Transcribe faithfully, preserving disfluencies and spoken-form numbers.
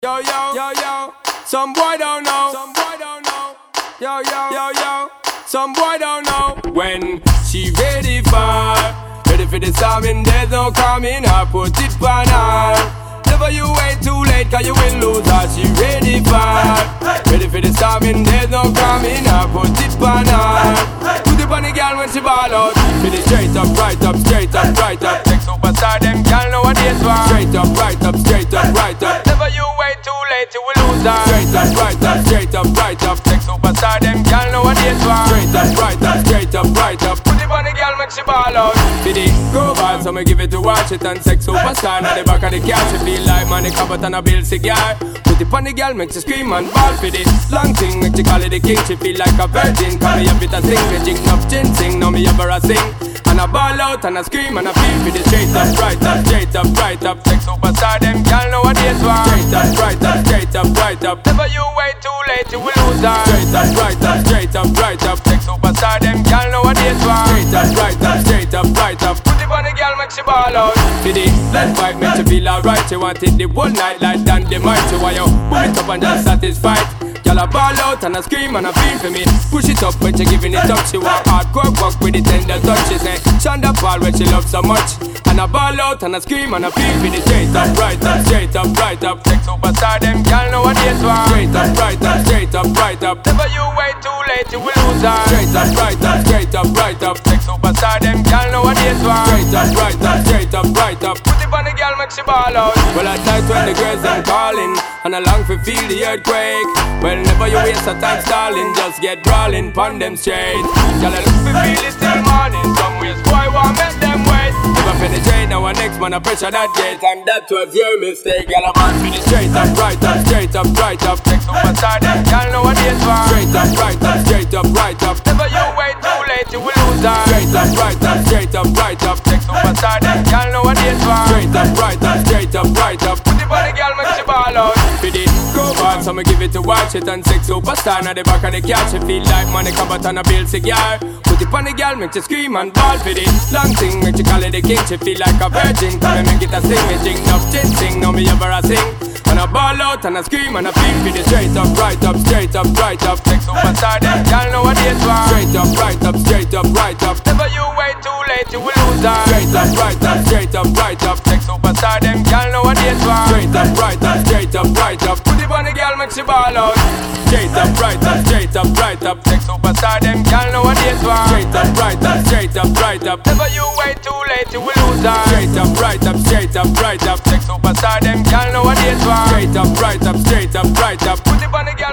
Yo, yo, yo, yo, some boy don't know, some boy don't know. Yo, yo, yo, yo, some boy don't know. When she ready for, ready for the storming, there's no coming. I put it on her. Never you wait too late, cause you will lose her. She ready for, ready for the storming, there's no coming. I put it on her. Put it on the girl when she ball out. Feel it straight up, right up, straight up, right up. Take superstar, them girl know what it is for. Straight up, right up, straight up, right up. Never you wait too late, you will lose her. Straight up, right up, straight up, right up. Take superstar, them girl know what it is for. Straight up, right up, straight up, right up. Put it on the girl, make she ball out. Feel it go bad, so me give it to watch it. And sex superstar, now the back of the car. She feel like man, the cup and a bill cigar. Put it on the girl, make she scream and ball for the long thing, make she call it the king. She feel like a virgin, call me a bit of sing. Me jig up chin sing, now me ever a sing. And I ball out and I scream and I feel for the straight up, right up, straight up, right up. Sex superstar, them girl know what it is for. Straight up, right up, straight up, right up. Never you wait too late, you will lose her. Straight up, right up, straight up, right up. Sex superstar, them girl know what it is for. Straight up, right up, straight up, right up. Put it on the girl, make she ball out. For the left vibe, make she feel alright. She want it the whole night like Dan the might. So why you pull it up and just satisfied? Girl a ball out and I scream and I feel for me. Push it up when she giving it up. She want hardcore work with the tender touch. She say Shonda Paul when she loves so much. And I ball out and I scream and I feel for the straight up, right up, straight up, right up. Sex superstar, them girl know what it is for. Straight up, right up, straight up, right up. Never you wait too late, you will lose her. Straight up, right up, straight up, right up. Sex superstar, them girl know what it is for. Straight up, right up, straight up, right up. Put it on the girl, make she ball out. Well I tight when the girls them calling, and I long for feel the earthquake. Well never you waste a time stalling, just get brawling, pon them straight. Girl I look for feel it till morning. Some ways boy want make them wait. If I penetrate now a next man I pressure that gate, and that was your mistake. Girl I'm on finish straight up, right up, straight up, right up. Sex superstar, them girl know what it is for. Straight up, right up, straight up, right up. Never you wait too late, you will lose her. Straight up, right up, straight up, right up. Sex superstar, them girl know what it is for. Straight up, right up, straight up, right up. Put it on the girl, make she ball out. For the go bad, so me give it to watch it. And sex superstar, now the back of the car. She feel like money come out on a bill cigar. Put it on the girl, make she scream and ball for the long thing, make she call it the king. She feel like a virgin, come and make it a sing. Me jing up, chin sing, now me ever a sing. And I ball out and I scream and I feel for the straight up, right up, straight up, right up. Sex superstar, them y'all know what it is for. Straight up, right up, straight up, right up. Never you wait too late, you will lose her. Straight up, right up, straight up, right up. Sex superstar, them y'all know what it is for. Straight up, right up, straight up, right up. Put it on the girl, make she ball out. Straight up, right up, straight up, right up. Sex superstar, them y'all know what it is for. Straight up, right up, straight up, right up. Never you wait too late, you will lose her. Straight up, right up, straight up, right up. Sex superstar, them y'all know what it is for. Straight up, right up, straight up, right up. Put it on the girl.